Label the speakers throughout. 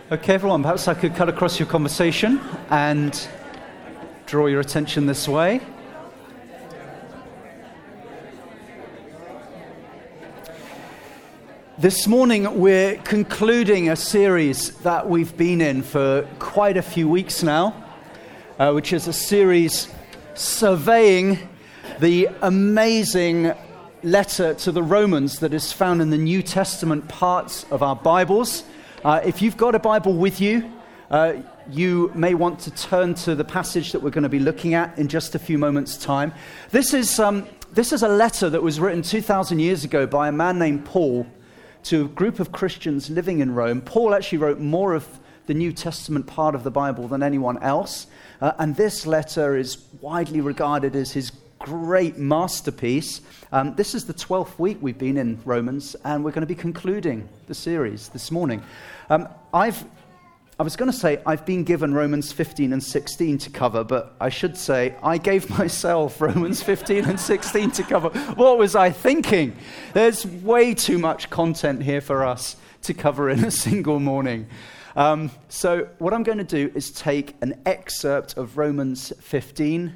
Speaker 1: Okay, everyone, perhaps I could cut across your conversation and draw your attention this way. This morning, we're concluding a series that we've been in for quite a few weeks now, which is a series surveying the amazing letter to the Romans that is found in the New Testament parts of our Bibles. If you've got a Bible with you, you may want to turn to the passage that we're going to be looking at in just a few moments' time. This is a letter that was written 2,000 years ago by a man named Paul to a group of Christians living in Rome. Paul actually wrote more of the New Testament part of the Bible than anyone else, and this letter is widely regarded as his great masterpiece. This is the 12th week we've been in Romans, and we're going to be concluding the series this morning. I was going to say I've been given Romans 15 and 16 to cover, but I should say I gave myself Romans 15 and 16 to cover. What was I thinking? There's way too much content here for us to cover in a single morning. So what I'm going to do is take an excerpt of Romans 15,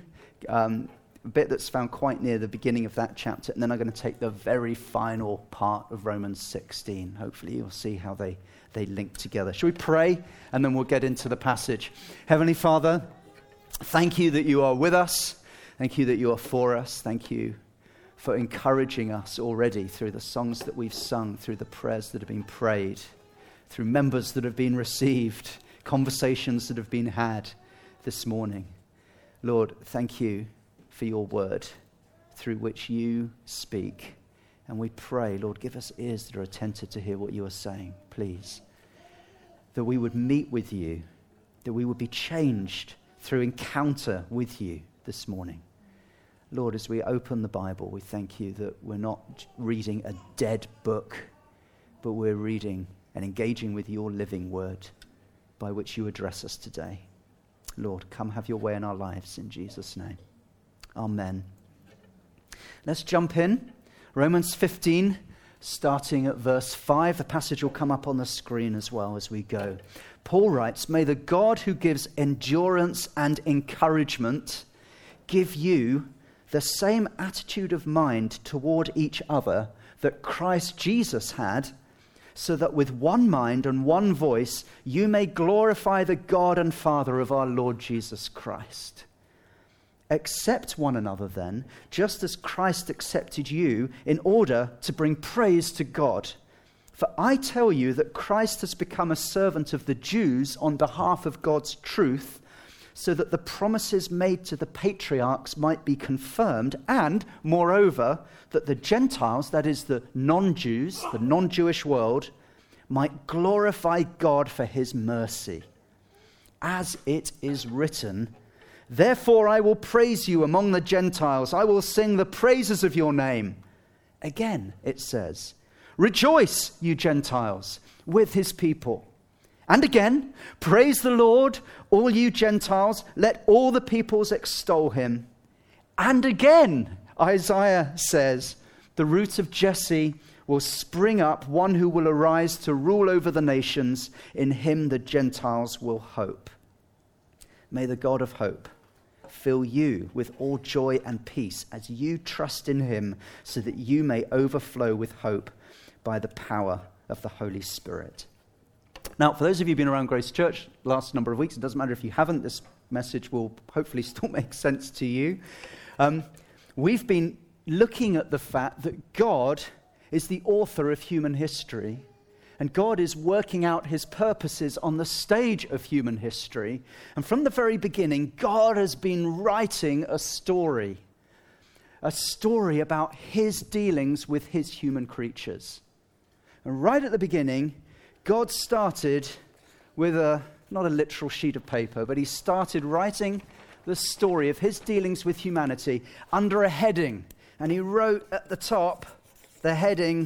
Speaker 1: a bit that's found quite near the beginning of that chapter, and then I'm going to take the very final part of Romans 16. Hopefully you'll see how they link together. Shall we pray, and then we'll get into the passage. Heavenly Father, thank you that you are with us. Thank you that you are for us. Thank you for encouraging us already through the songs that we've sung, through the prayers that have been prayed, through members that have been received, conversations that have been had this morning. Lord, thank you for your word through which you speak. And we pray, Lord, give us ears that are attentive to hear what you are saying, please. That we would meet with you, that we would be changed through encounter with you this morning. Lord, as we open the Bible, we thank you that we're not reading a dead book, but we're reading and engaging with your living word by which you address us today. Lord, come have your way in our lives in Jesus' name. Amen. Let's jump in. Romans 15, starting at verse 5. The passage will come up on the screen as well as we go. Paul writes, "May the God who gives endurance and encouragement give you the same attitude of mind toward each other that Christ Jesus had, so that with one mind and one voice you may glorify the God and Father of our Lord Jesus Christ. Accept one another then, just as Christ accepted you, in order to bring praise to God. For I tell you that Christ has become a servant of the Jews on behalf of God's truth, so that the promises made to the patriarchs might be confirmed, and, moreover, that the Gentiles, that is the non-Jews, the non-Jewish world, might glorify God for his mercy. As it is written, therefore I will praise you among the Gentiles. I will sing the praises of your name. Again, it says, rejoice, you Gentiles, with his people. And again, praise the Lord, all you Gentiles. Let all the peoples extol him. And again, Isaiah says, the root of Jesse will spring up, one who will arise to rule over the nations. In him the Gentiles will hope. May the God of hope fill you with all joy and peace as you trust in him, so that you may overflow with hope by the power of the Holy Spirit." Now, for those of you who've been around Grace Church last number of weeks, it doesn't matter if you haven't, this message will hopefully still make sense to you. We've been looking at the fact that God is the author of human history, and God is working out his purposes on the stage of human history. And from the very beginning, God has been writing a story about his dealings with his human creatures. And right at the beginning, God started with not a literal sheet of paper, but he started writing the story of his dealings with humanity under a heading. And he wrote at the top the heading,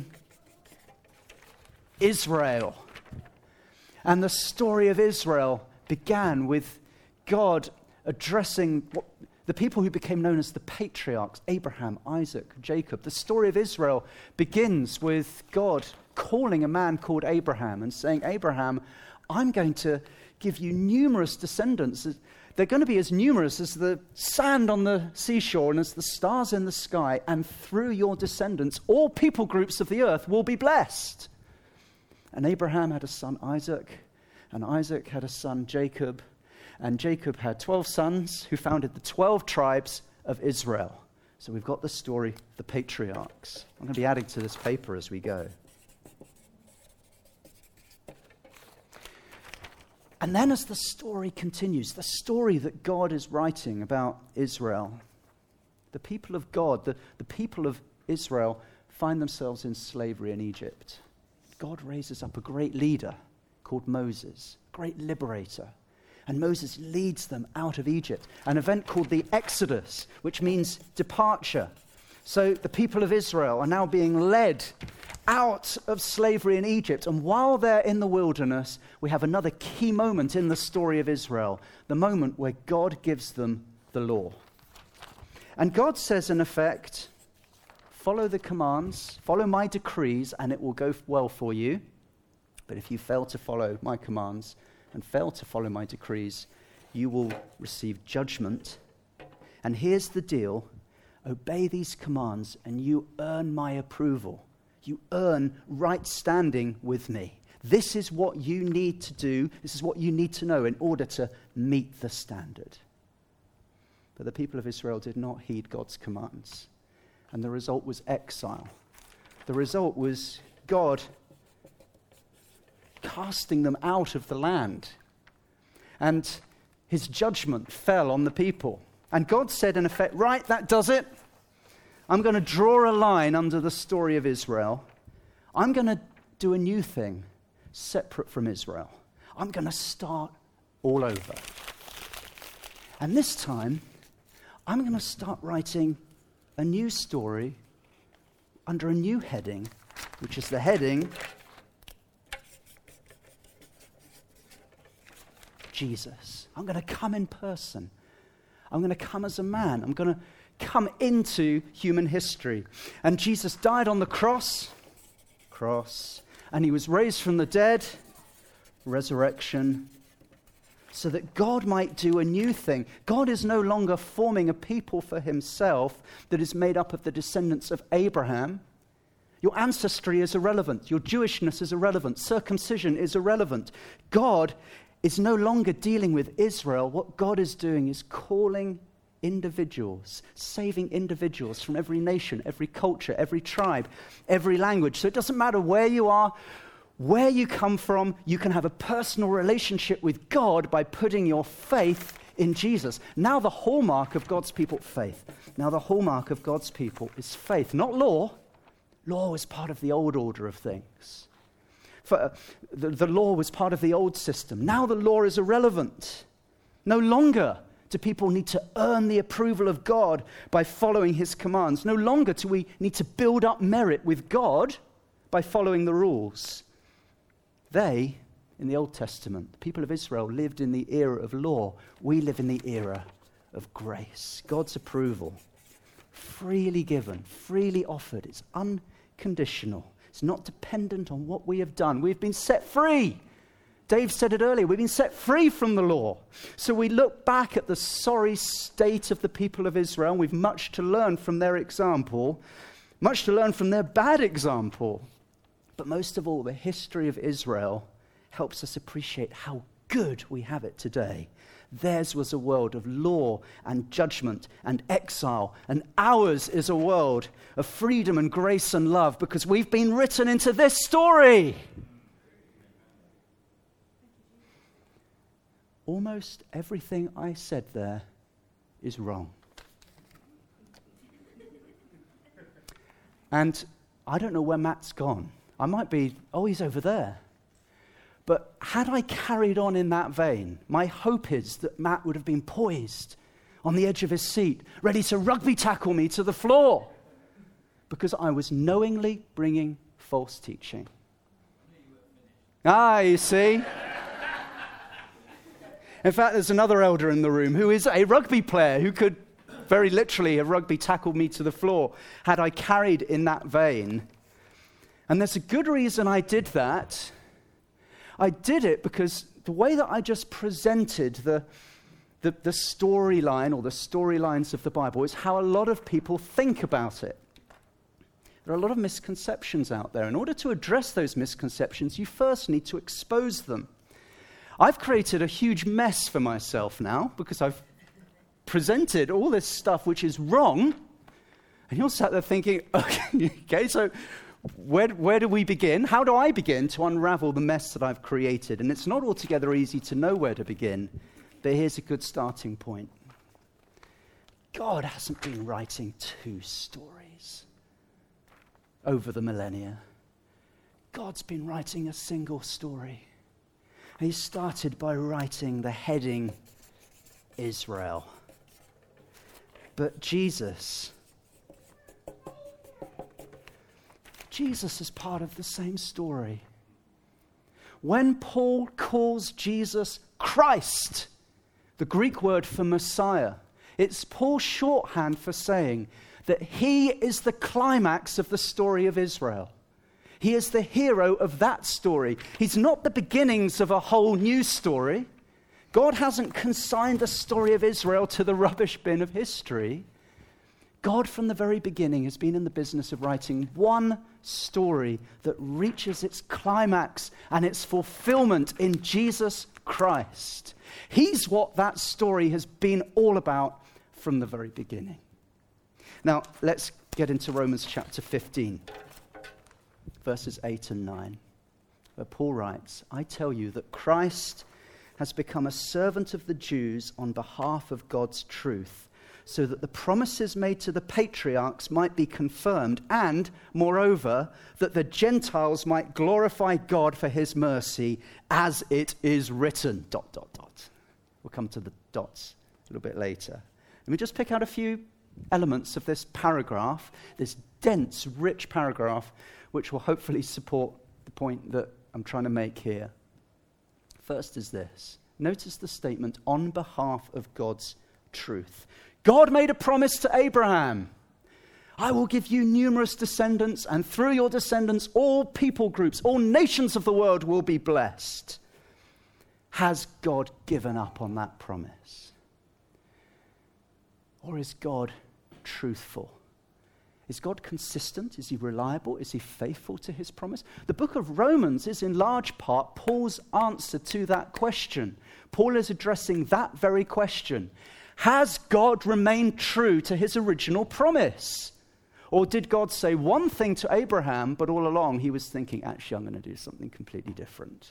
Speaker 1: Israel. And the story of Israel began with God addressing the people who became known as the patriarchs, Abraham, Isaac, Jacob. The story of Israel begins with God calling a man called Abraham and saying, Abraham, I'm going to give you numerous descendants. They're going to be as numerous as the sand on the seashore and as the stars in the sky, and through your descendants, all people groups of the earth will be blessed. And Abraham had a son, Isaac, and Isaac had a son, Jacob, and Jacob had 12 sons who founded the 12 tribes of Israel. So we've got the story of the patriarchs. I'm going to be adding to this paper as we go. And then as the story continues, the story that God is writing about Israel, the people of God, the people of Israel find themselves in slavery in Egypt. God raises up a great leader called Moses, great liberator. And Moses leads them out of Egypt, an event called the Exodus, which means departure. So the people of Israel are now being led out of slavery in Egypt. And while they're in the wilderness, we have another key moment in the story of Israel, the moment where God gives them the law. And God says, in effect, follow the commands, follow my decrees, and it will go well for you. But if you fail to follow my commands and fail to follow my decrees, you will receive judgment. And here's the deal. Obey these commands and you earn my approval. You earn right standing with me. This is what you need to do. This is what you need to know in order to meet the standard. But the people of Israel did not heed God's commands. And the result was exile. The result was God casting them out of the land. And his judgment fell on the people. And God said, in effect, right, that does it. I'm going to draw a line under the story of Israel. I'm going to do a new thing separate from Israel. I'm going to start all over. And this time, I'm going to start writing a new story under a new heading, which is the heading Jesus. I'm going to come in person. I'm going to come as a man. I'm going to come into human history. And Jesus died on the cross, and he was raised from the dead, resurrection, so that God might do a new thing. God is no longer forming a people for himself that is made up of the descendants of Abraham. Your ancestry is irrelevant. Your Jewishness is irrelevant. Circumcision is irrelevant. God is no longer dealing with Israel. What God is doing is calling individuals, saving individuals from every nation, every culture, every tribe, every language. So it doesn't matter where you are, where you come from, you can have a personal relationship with God by putting your faith in Jesus. Now the hallmark of God's people, faith. Now the hallmark of God's people is faith, not law. Law was part of the old order of things. The law was part of the old system. Now the law is irrelevant. No longer do people need to earn the approval of God by following his commands. No longer do we need to build up merit with God by following the rules. They, in the Old Testament, the people of Israel lived in the era of law. We live in the era of grace. God's approval, freely given, freely offered. It's unconditional. It's not dependent on what we have done. We've been set free. Dave said it earlier. We've been set free from the law. So we look back at the sorry state of the people of Israel. We've much to learn from their example, much to learn from their bad example. But most of all, the history of Israel helps us appreciate how good we have it today. Theirs was a world of law and judgment and exile, and ours is a world of freedom and grace and love because we've been written into this story. Almost everything I said there is wrong. And I don't know where Matt's gone. I might be, he's over there. But had I carried on in that vein, my hope is that Matt would have been poised on the edge of his seat, ready to rugby tackle me to the floor, because I was knowingly bringing false teaching. You see? In fact, there's another elder in the room who is a rugby player who could very literally have rugby tackled me to the floor had I carried in that vein. And there's a good reason I did that. I did it because the way that I just presented the storyline or the storylines of the Bible is how a lot of people think about it. There are a lot of misconceptions out there. In order to address those misconceptions, you first need to expose them. I've created a huge mess for myself now because I've presented all this stuff which is wrong, and you're sat there thinking, okay, so where do we begin? How do I begin to unravel the mess that I've created? And it's not altogether easy to know where to begin, but here's a good starting point. God hasn't been writing two stories over the millennia. God's been writing a single story. He started by writing the heading Israel. But Jesus is part of the same story. When Paul calls Jesus Christ, the Greek word for Messiah, it's Paul's shorthand for saying that he is the climax of the story of Israel. He is the hero of that story. He's not the beginnings of a whole new story. God hasn't consigned the story of Israel to the rubbish bin of history. God from the very beginning has been in the business of writing one story that reaches its climax and its fulfillment in Jesus Christ. He's what that story has been all about from the very beginning. Now, let's get into Romans chapter 15, verses 8 and 9, where Paul writes, I tell you that Christ has become a servant of the Jews on behalf of God's truth, so that the promises made to the patriarchs might be confirmed, and, moreover, that the Gentiles might glorify God for his mercy, as it is written, ... We'll come to the dots a little bit later. Let me just pick out a few elements of this paragraph, this dense, rich paragraph, which will hopefully support the point that I'm trying to make here. First is this. Notice the statement, on behalf of God's truth. God made a promise to Abraham. I will give you numerous descendants, and through your descendants, all people groups, all nations of the world will be blessed. Has God given up on that promise? Or is God truthful? Is God consistent? Is he reliable? Is he faithful to his promise? The book of Romans is in large part Paul's answer to that question. Paul is addressing that very question. Has God remained true to his original promise? Or did God say one thing to Abraham, but all along he was thinking, actually, I'm going to do something completely different?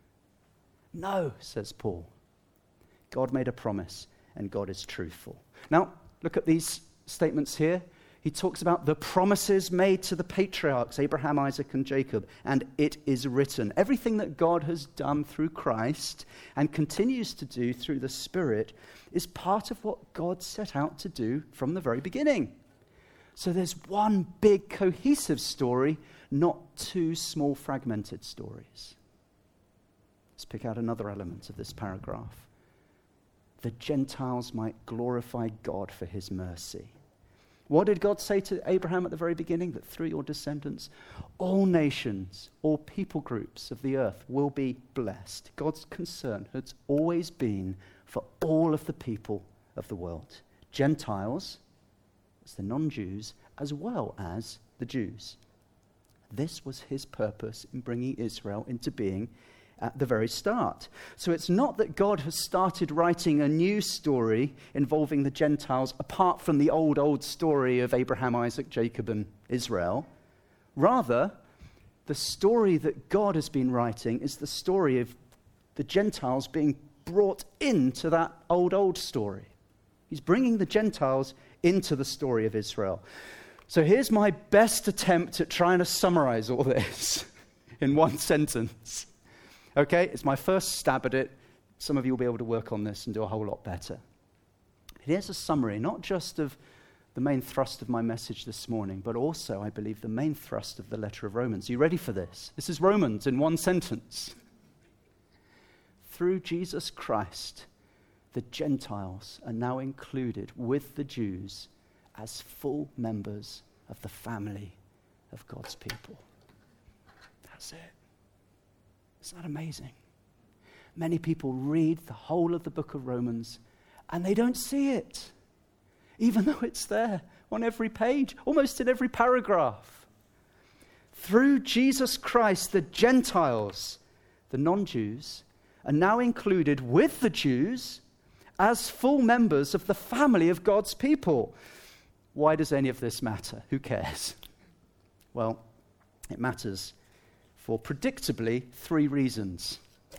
Speaker 1: No, says Paul. God made a promise, and God is truthful. Now, look at these statements here. He talks about the promises made to the patriarchs, Abraham, Isaac, and Jacob, and it is written. Everything that God has done through Christ and continues to do through the Spirit is part of what God set out to do from the very beginning. So there's one big cohesive story, not two small fragmented stories. Let's pick out another element of this paragraph. The Gentiles might glorify God for his mercy. What did God say to Abraham at the very beginning? That through your descendants, all nations, all people groups of the earth will be blessed. God's concern has always been for all of the people of the world. Gentiles, as the non-Jews, as well as the Jews. This was his purpose in bringing Israel into being at the very start. So it's not that God has started writing a new story involving the Gentiles apart from the old story of Abraham, Isaac, Jacob, and Israel. Rather, the story that God has been writing is the story of the Gentiles being brought into that old story. He's bringing the Gentiles into the story of Israel. So here's my best attempt at trying to summarize all this in one sentence. Okay, it's my first stab at it. Some of you will be able to work on this and do a whole lot better. Here's a summary, not just of the main thrust of my message this morning, but also, I believe, the main thrust of the letter of Romans. Are you ready for this? This is Romans in one sentence. Through Jesus Christ, the Gentiles are now included with the Jews as full members of the family of God's people. That's it. Isn't that amazing? Many people read the whole of the book of Romans and they don't see it, even though it's there on every page, almost in every paragraph. Through Jesus Christ, the Gentiles, the non-Jews, are now included with the Jews as full members of the family of God's people. Why does any of this matter? Who cares? Well, it matters for predictably 3 reasons.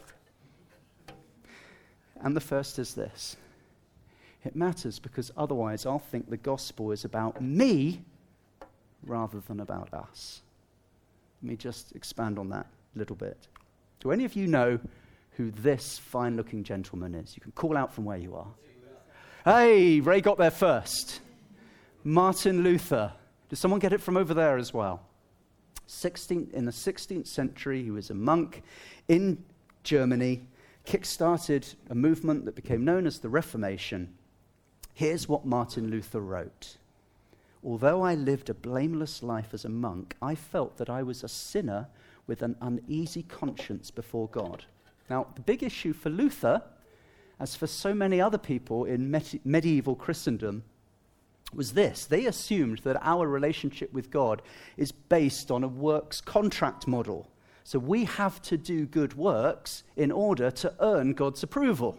Speaker 1: And the first is this. It matters because otherwise I'll think the gospel is about me rather than about us. Let me just expand on that a little bit. Do any of you know who this fine-looking gentleman is? You can call out from where you are. Hey, Ray got there first. Martin Luther. Did someone get it from over there as well? In the 16th century, he was a monk in Germany, kick-started a movement that became known as the Reformation. Here's what Martin Luther wrote. Although I lived a blameless life as a monk, I felt that I was a sinner with an uneasy conscience before God. Now, the big issue for Luther, as for so many other people in medieval Christendom, was this. They assumed that our relationship with God is based on a works contract model. So we have to do good works in order to earn God's approval.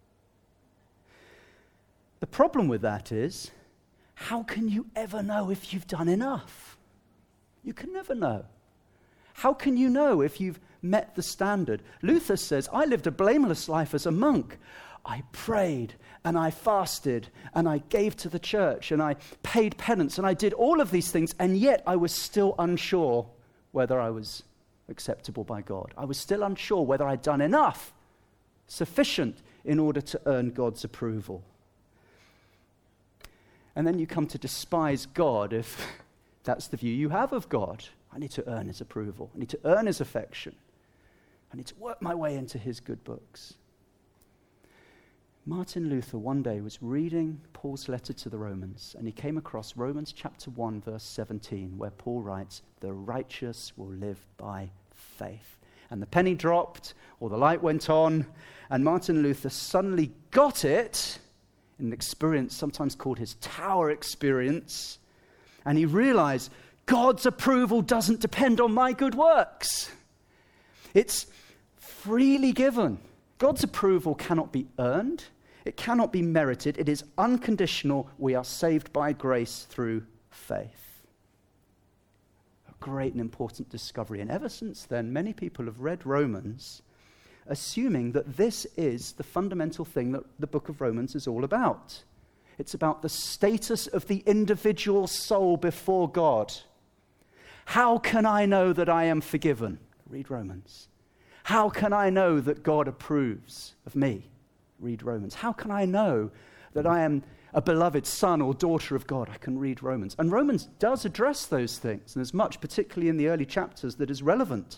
Speaker 1: The problem with that is, how can you ever know if you've done enough? You can never know. How can you know if you've met the standard? Luther says, I lived a blameless life as a monk. I prayed and I fasted and I gave to the church and I paid penance and I did all of these things, and yet I was still unsure whether I was acceptable by God. I was still unsure whether I'd done enough, sufficient in order to earn God's approval. And then you come to despise God if that's the view you have of God. I need to earn his approval. I need to earn his affection. I need to work my way into his good books. Martin Luther one day was reading Paul's letter to the Romans, and he came across Romans chapter 1, verse 17, where Paul writes, the righteous will live by faith. And the penny dropped, or the light went on, and Martin Luther suddenly got it in an experience sometimes called his tower experience, and he realized God's approval doesn't depend on my good works. It's freely given. God's approval cannot be earned. It cannot be merited. It is unconditional. We are saved by grace through faith. A great and important discovery. And ever since then, many people have read Romans assuming that this is the fundamental thing that the book of Romans is all about. It's about the status of the individual soul before God. How can I know that I am forgiven? Read Romans. How can I know that God approves of me? Read Romans. How can I know that I am a beloved son or daughter of God? I can read Romans. And Romans does address those things, and there's much, particularly in the early chapters, that is relevant.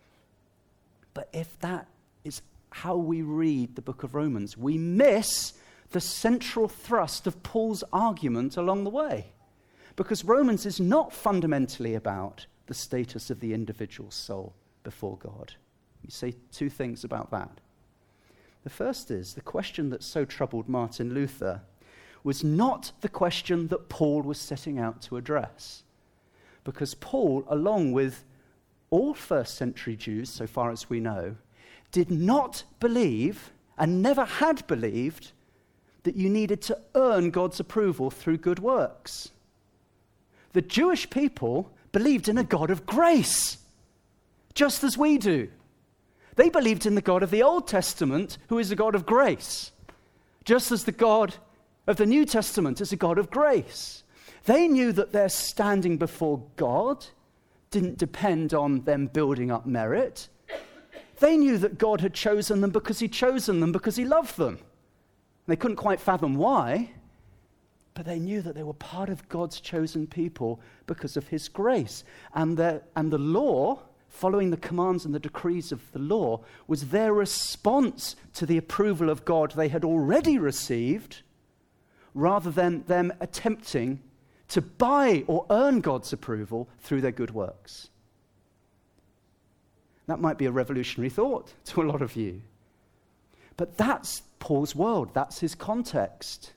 Speaker 1: But if that is how we read the book of Romans, we miss the central thrust of Paul's argument along the way. Because Romans is not fundamentally about the status of the individual soul before God. Let me say 2 things about that. The first is, the question that so troubled Martin Luther was not the question that Paul was setting out to address. Because Paul, along with all first century Jews, so far as we know, did not believe, and never had believed, that you needed to earn God's approval through good works. The Jewish people believed in a God of grace, just as we do. They believed in the God of the Old Testament, who is a God of grace, just as the God of the New Testament is a God of grace. They knew that their standing before God didn't depend on them building up merit. They knew that God had chosen them because he loved them. They couldn't quite fathom why, but they knew that they were part of God's chosen people because of his grace. And the law, following the commands and the decrees of the law, was their response to the approval of God they had already received, rather than them attempting to buy or earn God's approval through their good works. That might be a revolutionary thought to a lot of you. But that's Paul's world. That's his context.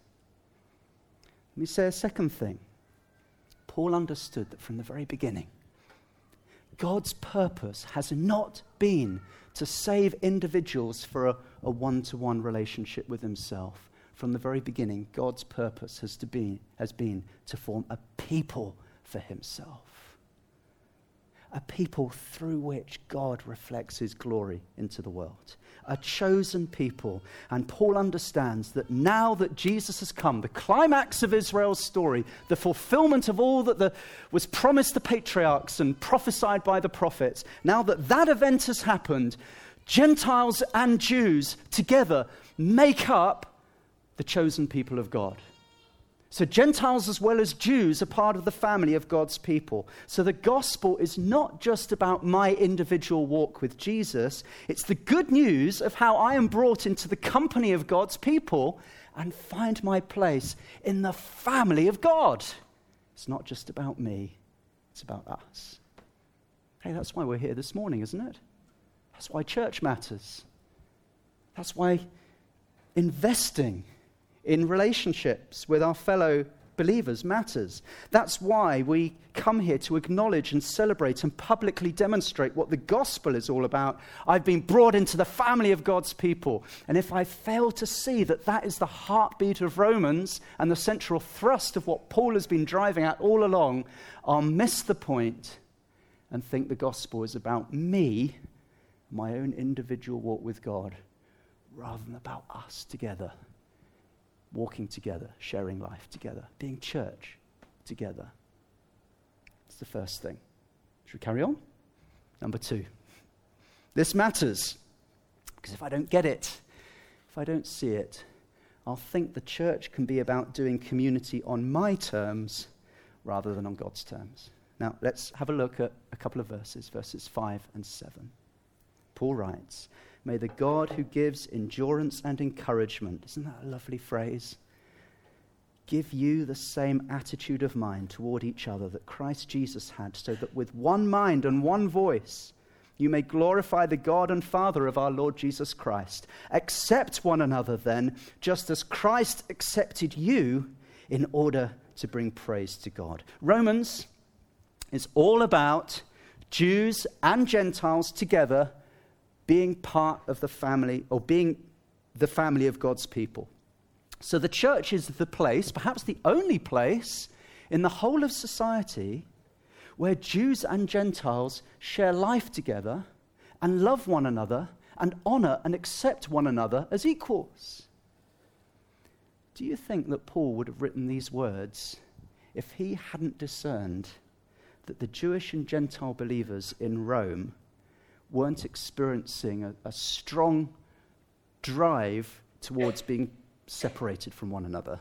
Speaker 1: Let me say a second thing. Paul understood that from the very beginning, God's purpose has not been to save individuals for a one-to-one relationship with himself. From the very beginning, God's purpose has been to form a people for himself. A people through which God reflects his glory into the world. A chosen people. And Paul understands that now that Jesus has come, the climax of Israel's story, the fulfillment of all that was promised the patriarchs and prophesied by the prophets, now that that event has happened, Gentiles and Jews together make up the chosen people of God. So Gentiles as well as Jews are part of the family of God's people. So the gospel is not just about my individual walk with Jesus. It's the good news of how I am brought into the company of God's people and find my place in the family of God. It's not just about me. It's about us. Hey, that's why we're here this morning, isn't it? That's why church matters. That's why investing in relationships with our fellow believers matters. That's why we come here to acknowledge and celebrate and publicly demonstrate what the gospel is all about. I've been brought into the family of God's people. And if I fail to see that that is the heartbeat of Romans and the central thrust of what Paul has been driving at all along, I'll miss the point and think the gospel is about me, my own individual walk with God, rather than about us together. Walking together, sharing life together, being church together. That's the first thing. Should we carry on? Number 2. This matters, because if I don't get it, if I don't see it, I'll think the church can be about doing community on my terms rather than on God's terms. Now, let's have a look at a couple of verses 5 and 7. Paul writes, "May the God who gives endurance and encouragement," isn't that a lovely phrase, "give you the same attitude of mind toward each other that Christ Jesus had, so that with one mind and one voice you may glorify the God and Father of our Lord Jesus Christ. Accept one another then, just as Christ accepted you in order to bring praise to God." Romans is all about Jews and Gentiles together being part of the family, or being the family of God's people. So the church is the place, perhaps the only place in the whole of society where Jews and Gentiles share life together and love one another and honor and accept one another as equals. Do you think that Paul would have written these words if he hadn't discerned that the Jewish and Gentile believers in Rome weren't experiencing a strong drive towards being separated from one another?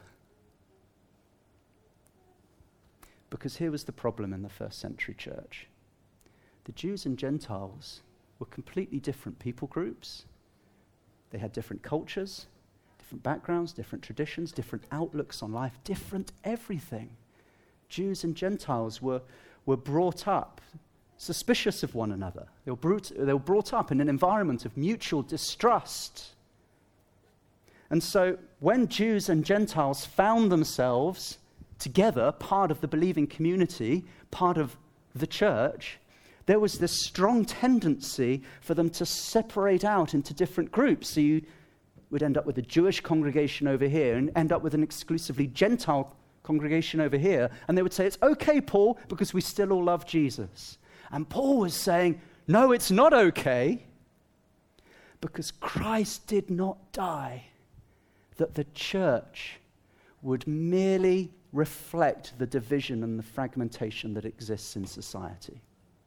Speaker 1: Because here was the problem in the first century church. The Jews and Gentiles were completely different people groups. They had different cultures, different backgrounds, different traditions, different outlooks on life, different everything. Jews and Gentiles were brought up suspicious of one another. They were brought up in an environment of mutual distrust. And so when Jews and Gentiles found themselves together, part of the believing community, part of the church, there was this strong tendency for them to separate out into different groups. So you would end up with a Jewish congregation over here and end up with an exclusively Gentile congregation over here. And they would say, "It's okay, Paul, because we still all love Jesus." And Paul was saying, no, it's not okay, because Christ did not die that the church would merely reflect the division and the fragmentation that exists in society.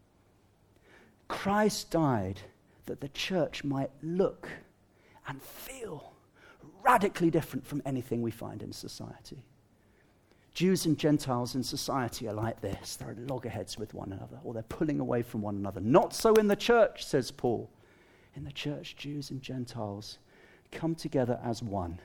Speaker 1: Christ died that the church might look and feel radically different from anything we find in society. Jews and Gentiles in society are like this. They're at loggerheads with one another, or they're pulling away from one another. Not so in the church, says Paul. In the church, Jews and Gentiles come together as one.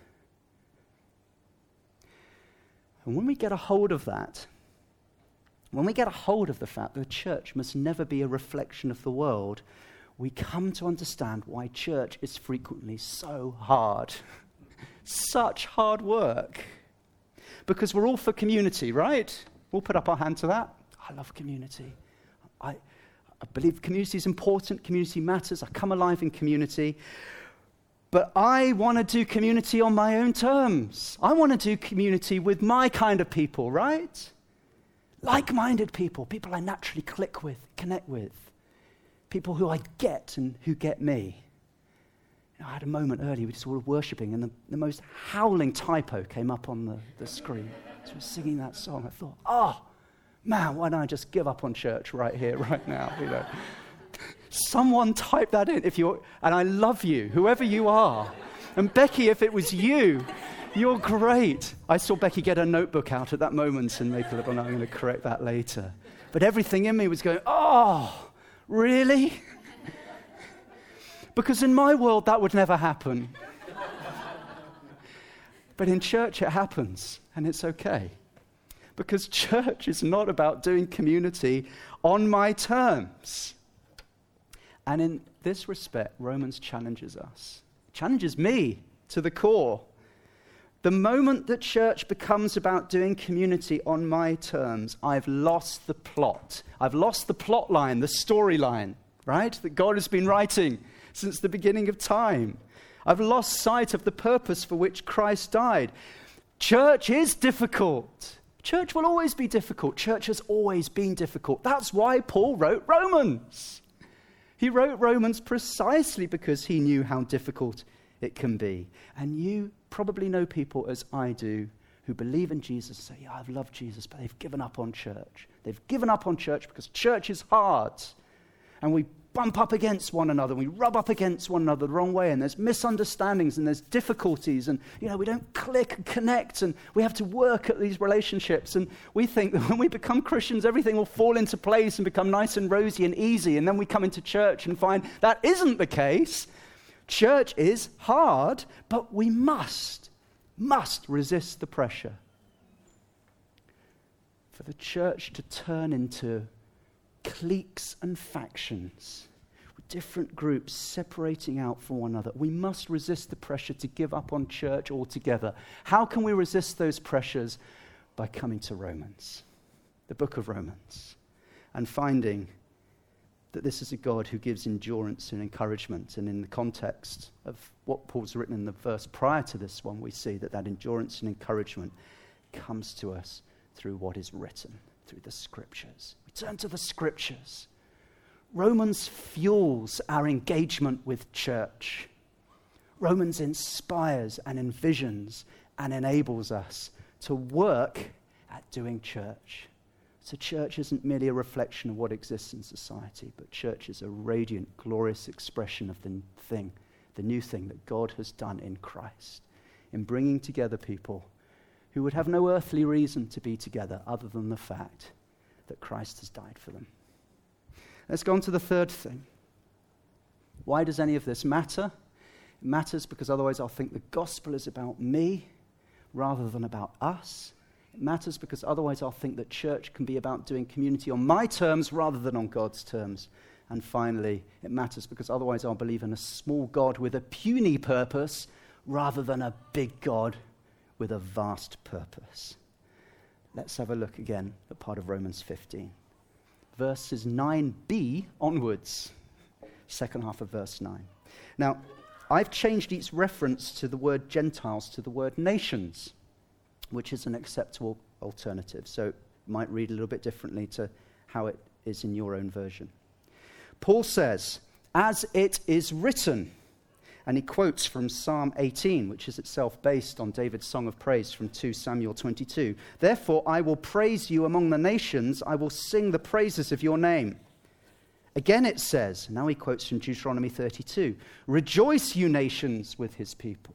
Speaker 1: And when we get a hold of that, when we get a hold of the fact that the church must never be a reflection of the world, we come to understand why church is frequently so hard. Such hard work. Because we're all for community, right? We'll put up our hand to that. I love community. I believe community is important. Community matters. I come alive in community. But I want to do community on my own terms. I want to do community with my kind of people, right? Like-minded people, people I naturally click with, connect with. People who I get and who get me. You know, I had a moment earlier, we just were worshiping, and the most howling typo came up on the screen. So I was singing that song. I thought, oh, man, why don't I just give up on church right here, right now? You know, someone type that in. And I love you, whoever you are. And Becky, if it was you, you're great. I saw Becky get her notebook out at that moment and make a little note. I'm going to correct that later. But everything in me was going, oh, really? Because in my world, that would never happen. But in church, it happens, and it's okay. Because church is not about doing community on my terms. And in this respect, Romans challenges us, challenges me to the core. The moment that church becomes about doing community on my terms, I've lost the plot. I've lost the plot line, the storyline, right? That God has been writing since the beginning of time. I've lost sight of the purpose for which Christ died. Church is difficult. Church will always be difficult. Church has always been difficult. That's why Paul wrote Romans. He wrote Romans precisely because he knew how difficult it can be. And you probably know people, as I do, who believe in Jesus, say, yeah, I've loved Jesus, but they've given up on church. They've given up on church because church is hard. And we bump up against one another, we rub up against one another the wrong way, and there's misunderstandings, and there's difficulties, and we don't click and connect, and we have to work at these relationships, and we think that when we become Christians, everything will fall into place and become nice and rosy and easy, and then we come into church and find that isn't the case. Church is hard, but we must resist the pressure for the church to turn into cliques and factions, with different groups separating out from one another. We must resist the pressure to give up on church altogether. How can we resist those pressures? By coming to Romans, the book of Romans, and finding that this is a God who gives endurance and encouragement. And in the context of what Paul's written in the verse prior to this one, we see that endurance and encouragement comes to us through what is written, through the scriptures. We turn to the scriptures. Romans fuels our engagement with church. Romans inspires and envisions and enables us to work at doing church. So church isn't merely a reflection of what exists in society, but church is a radiant, glorious expression of the new thing that God has done in Christ, in bringing together people who would have no earthly reason to be together other than the fact that Christ has died for them. Let's go on to the third thing. Why does any of this matter? It matters because otherwise I'll think the gospel is about me rather than about us. It matters because otherwise I'll think that church can be about doing community on my terms rather than on God's terms. And finally, it matters because otherwise I'll believe in a small God with a puny purpose rather than a big God with a vast purpose. Let's have a look again at part of Romans 15. Verses 9b onwards, second half of verse 9. Now, I've changed each reference to the word Gentiles to the word nations, which is an acceptable alternative. So it might read a little bit differently to how it is in your own version. Paul says, as it is written, and he quotes from Psalm 18, which is itself based on David's song of praise from 2 Samuel 22. Therefore, I will praise you among the nations. I will sing the praises of your name. Again it says, now he quotes from Deuteronomy 32, rejoice, you nations, with his people.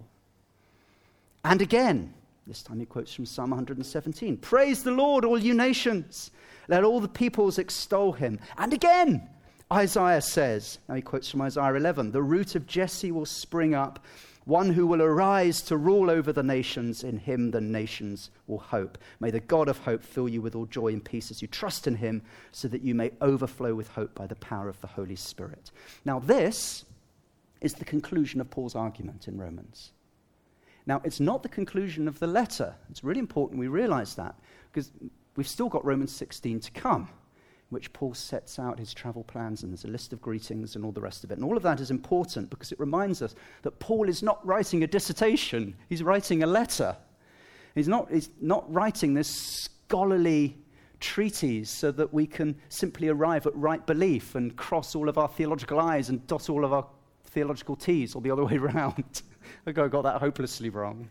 Speaker 1: And again, this time he quotes from Psalm 117, praise the Lord, all you nations. Let all the peoples extol him. And again, Isaiah says, now he quotes from Isaiah 11, the root of Jesse will spring up, one who will arise to rule over the nations. In him the nations will hope. May the God of hope fill you with all joy and peace as you trust in him, so that you may overflow with hope by the power of the Holy Spirit. Now this is the conclusion of Paul's argument in Romans. Now, it's not the conclusion of the letter. It's really important we realize that, because we've still got Romans 16 to come, in which Paul sets out his travel plans, and there's a list of greetings and all the rest of it. And all of that is important because it reminds us that Paul is not writing a dissertation. He's writing a letter. He's not writing this scholarly treatise so that we can simply arrive at right belief and cross all of our theological I's and dot all of our theological T's, or the other way around. I got that hopelessly wrong.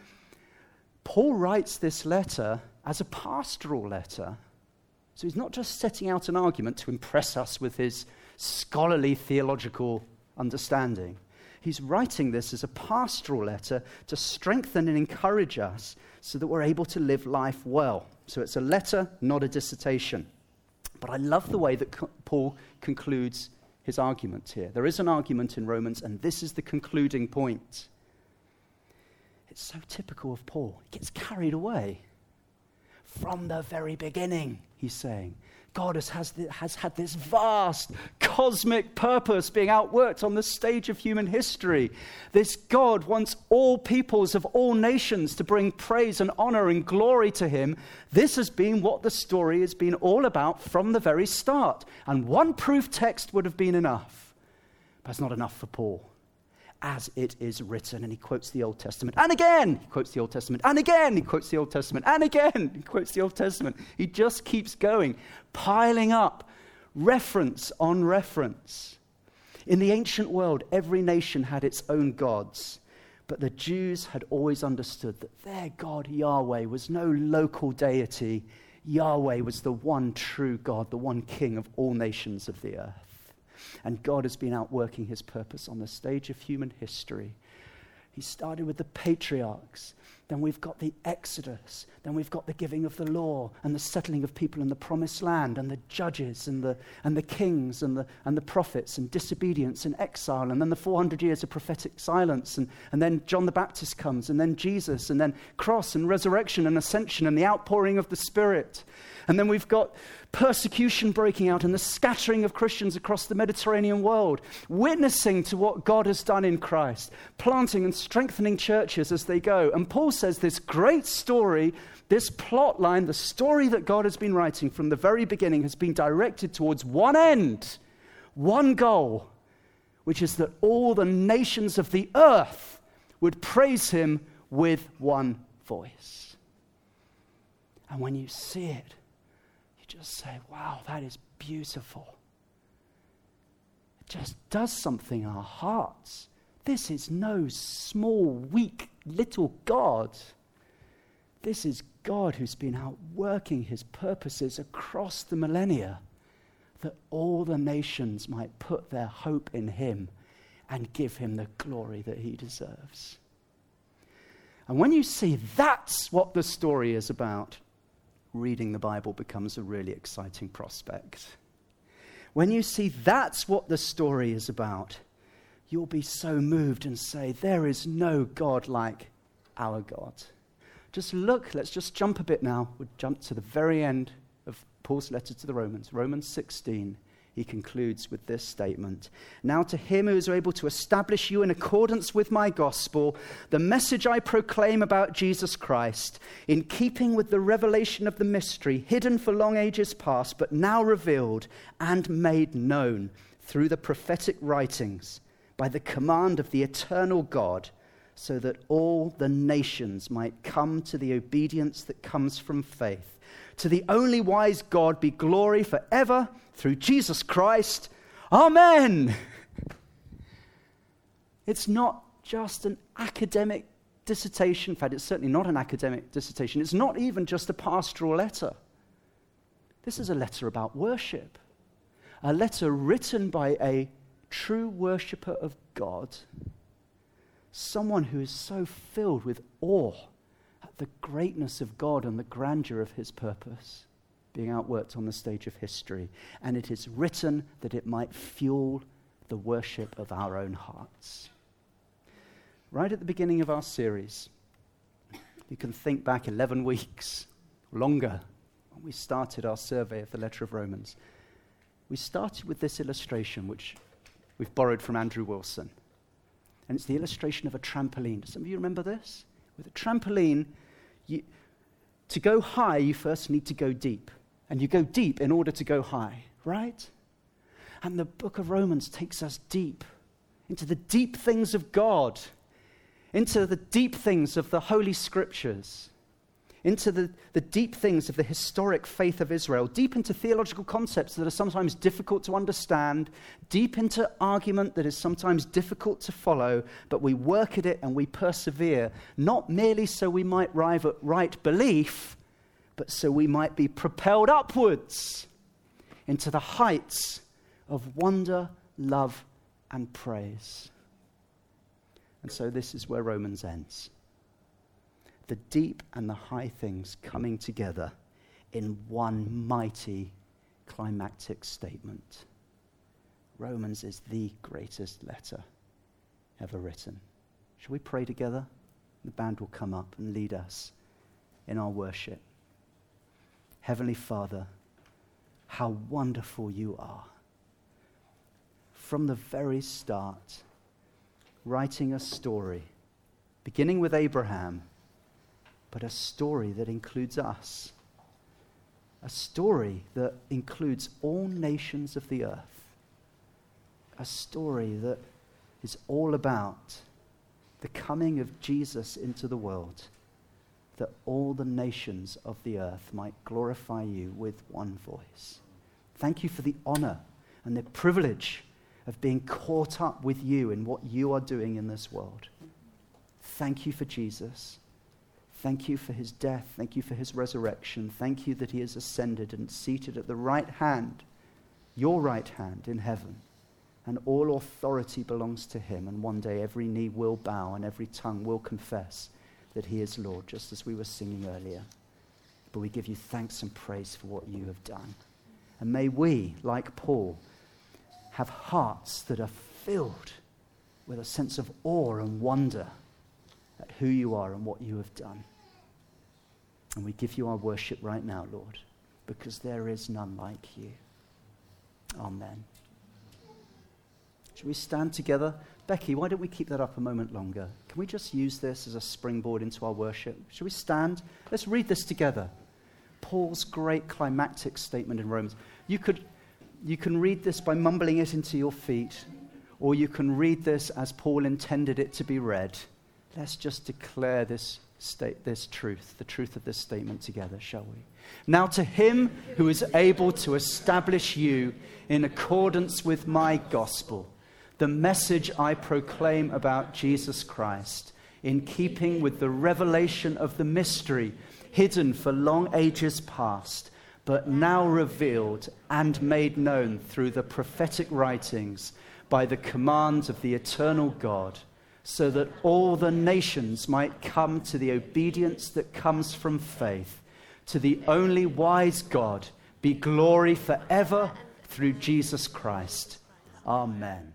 Speaker 1: Paul writes this letter as a pastoral letter. So he's not just setting out an argument to impress us with his scholarly theological understanding. He's writing this as a pastoral letter to strengthen and encourage us so that we're able to live life well. So it's a letter, not a dissertation. But I love the way that Paul concludes his argument here. There is an argument in Romans, and this is the concluding point. It's so typical of Paul. He gets carried away. From the very beginning, he's saying, God has had this vast cosmic purpose being outworked on the stage of human history. This God wants all peoples of all nations to bring praise and honor and glory to him. This has been what the story has been all about from the very start. And one proof text would have been enough. But it's not enough for Paul. As it is written, and he quotes the Old Testament, and again he quotes the Old Testament, and again he quotes the Old Testament, and again he quotes the Old Testament. He just keeps going, piling up reference on reference. In the ancient world, every nation had its own gods, but the Jews had always understood that their God, Yahweh, was no local deity. Yahweh was the one true God, the one King of all nations of the earth. And God has been outworking his purpose on the stage of human history. He started with the patriarchs. Then we've got the Exodus. Then we've got the giving of the law and the settling of people in the promised land, and the judges and the kings and the prophets, and disobedience and exile, and then the 400 years of prophetic silence, and then John the Baptist comes, and then Jesus, and then cross and resurrection and ascension and the outpouring of the Spirit. And then we've got persecution breaking out and the scattering of Christians across the Mediterranean world, witnessing to what God has done in Christ, planting and strengthening churches as they go. And Paul says this great story, this plot line, the story that God has been writing from the very beginning, has been directed towards one end, one goal, which is that all the nations of the earth would praise him with one voice. And when you see it, just say, wow, that is beautiful. It just does something in our hearts. This is no small, weak, little God. This is God who's been outworking his purposes across the millennia, that all the nations might put their hope in him and give him the glory that he deserves. And when you see that's what the story is about, reading the Bible becomes a really exciting prospect. When you see that's what the story is about, you'll be so moved and say, there is no God like our God. Just look, let's just jump a bit now. We'll jump to the very end of Paul's letter to the Romans, Romans 16. He concludes with this statement. Now to him who is able to establish you in accordance with my gospel, the message I proclaim about Jesus Christ, in keeping with the revelation of the mystery, hidden for long ages past, but now revealed and made known through the prophetic writings, by the command of the eternal God, so that all the nations might come to the obedience that comes from faith. To the only wise God be glory forever through Jesus Christ. Amen. It's not just an academic dissertation. In fact, it's certainly not an academic dissertation. It's not even just a pastoral letter. This is a letter about worship. A letter written by a true worshipper of God. Someone who is so filled with awe at the greatness of God and the grandeur of his purpose being outworked on the stage of history. And it is written that it might fuel the worship of our own hearts. right at the beginning of our series. You can think back 11 weeks, longer, when we started our survey of the letter of Romans. We started with this illustration, which we've borrowed from Andrew Wilson. And it's the illustration of a trampoline. Does some of you remember this? With a trampoline, to go high, you first need to go deep. And you go deep in order to go high, right? And the book of Romans takes us deep, into the deep things of God, into the deep things of the Holy Scriptures, into the deep things of the historic faith of Israel, deep into theological concepts that are sometimes difficult to understand, deep into argument that is sometimes difficult to follow, but we work at it and we persevere, not merely so we might arrive at right belief, but so we might be propelled upwards into the heights of wonder, love, and praise. And so this is where Romans ends. The deep and the high things coming together in one mighty climactic statement. Romans is the greatest letter ever written. Shall we pray together? The band will come up and lead us in our worship. Heavenly Father, how wonderful you are. From the very start, writing a story, beginning with Abraham, but a story that includes us. A story that includes all nations of the earth. A story that is all about the coming of Jesus into the world, that all the nations of the earth might glorify you with one voice. Thank you for the honor and the privilege of being caught up with you in what you are doing in this world. Thank you for Jesus. Thank you for his death. Thank you for his resurrection. Thank you that he is ascended and seated at the right hand, your right hand in heaven. And all authority belongs to him. And one day every knee will bow and every tongue will confess that he is Lord, just as we were singing earlier. But we give you thanks and praise for what you have done. And may we, like Paul, have hearts that are filled with a sense of awe and wonder at who you are and what you have done. And we give you our worship right now, Lord, because there is none like you. Amen. Shall we stand together? Becky, why don't we keep that up a moment longer? Can we just use this as a springboard into our worship? Shall we stand? Let's read this together. Paul's great climactic statement in Romans. You can read this by mumbling it into your feet, or you can read this as Paul intended it to be read. Let's just declare this truth, the truth of this statement together, shall we? Now to him who is able to establish you in accordance with my gospel, the message I proclaim about Jesus Christ, in keeping with the revelation of the mystery hidden for long ages past, but now revealed and made known through the prophetic writings by the command of the eternal God, so that all the nations might come to the obedience that comes from faith. To the only wise God be glory forever through Jesus Christ. Amen.